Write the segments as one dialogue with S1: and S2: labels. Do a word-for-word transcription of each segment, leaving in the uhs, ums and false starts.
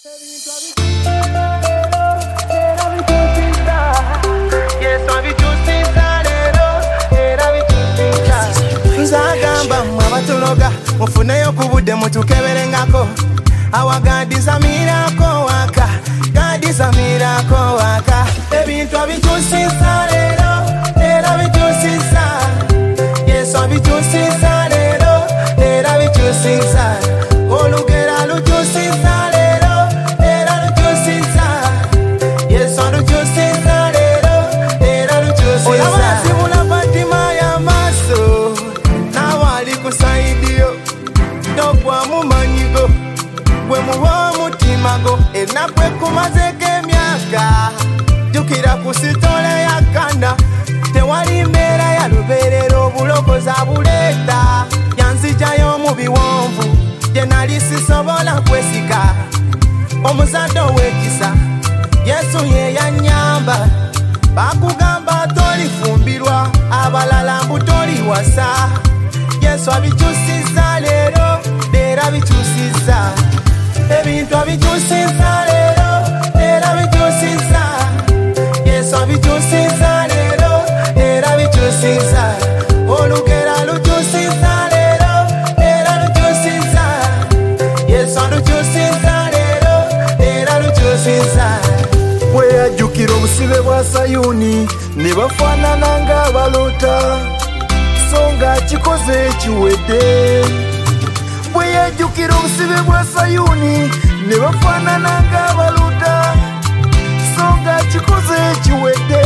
S1: Nzagamba mwabatuloga mufuneyo kubudde mutukeberengako awagandiza mirako waka gandiza mirako waka ebintu abituusiza leero era bituusiza Yesu abituusiza leero era bituusiza olugero lutuusiza leero era lutuusiza Yesu alutuusiza leero era lutuusiza olabazibula Fatima y'amaaso nawali kusaidiyo nogwa mumanyigo gwe muwa omutimago ennaku ekumazeko emyaka jjukira ku sitole ya Kana tewali mbeera ya lubeerera obulokozi abuleeta yanzijayo mu biwonvu gye nali sisobola kwesika omuzadde ow'ekisa Yesu ye yannyamba bakugamba tolifumbirwa abalala mbu toliwasa Yesu abikyusiza leero leero bikyusiza ebintu abikyusiza leero leero bikyusiza Yesu abikyusiza leero leero bikyusiza olugero alukyusiza leero leero lukyusiza Yesu alukyusiza leero leero lukyusiza bweyajjukira obusibe bwa Sayuni ne bafaanana ng'abalota so nga kikoze ekiwedde bweyajjukira obusibe bwa Sayuni ne bafaanana ng'abalota so nga kikoze ekiwedde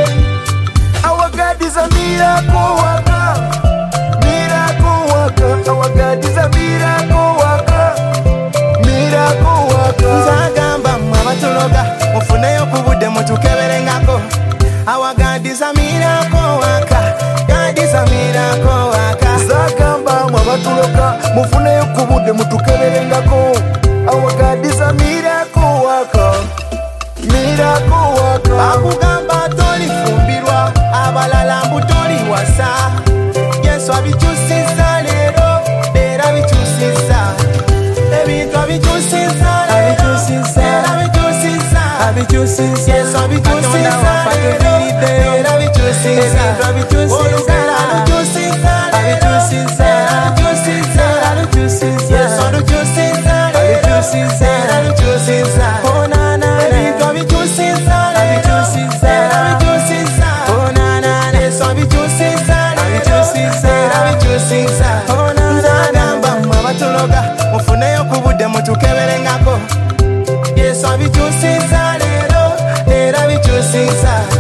S1: awagadiza mirako waka mirako waka awagadiza mirako waka mirako waka nzagamba mmwe abatuloga mufuneyo ku budde mutukeberengako awagandiza mirako waka gandiza mirako waka nzagamba mmwe abatuloga mufuneyo ku budde mutukeberengako awagandiza mirako waka mirako waka bakugamba tolifumbirwa abalala mbu toliwasa Yesu abikyusiza leero leero bikyusiza ebintu abikyusiza leero leero bikyusiza Yesu abikyusiza leero leero bikyusiza olugero alukyusiza leero alukyusiza alukyusiza Yesu alukyusiza leero leero alukyusiza ebintu abikyusiza leero leero bikyusiza Yesu abikyusiza leero leero bikyusiza nzagamba mmwe abatuloga mufuneyo ku budde mutukeberengako Yesu abikyusiza leero leero bikyusiza